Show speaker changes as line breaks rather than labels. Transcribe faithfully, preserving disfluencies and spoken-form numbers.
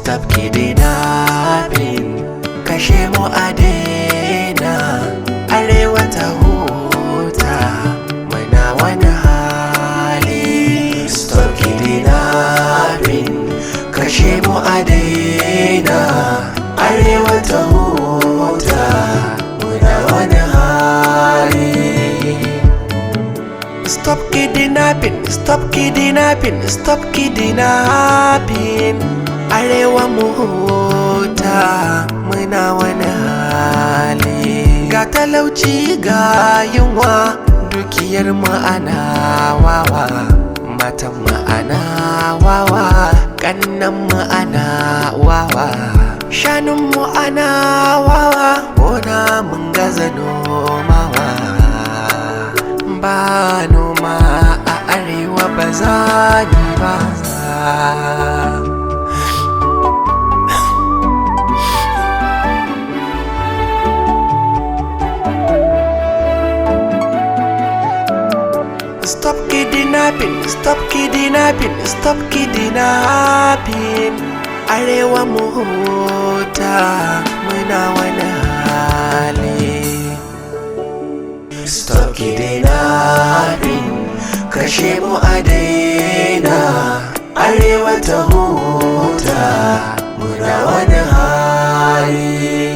Stop kidnapping, kashe mu a daina. Arewa ta huta, muna wani hali. Stop kidnapping, kashe mu a daina. Arewa ta huta, muna wani hali. Stop kidnapping, stop kidnapping, stop kidnapping. Arewa mu huta, muna wani hali. Ga talauci ga yunwa, dukiyar mu ana wawa. Matan mu ana wawa, kannan mu ana wawa. Shanun mu ana wawa, gona mun gaza nomawa. Ba noma a arewa ba za ni ba. Stop kidnapping, stop kidnapping, stop kidnapping. Arewa mu huta, muna wani hali. Stop kidnapping, kashe mu a daina. Arewa ta huta, muna wani hali.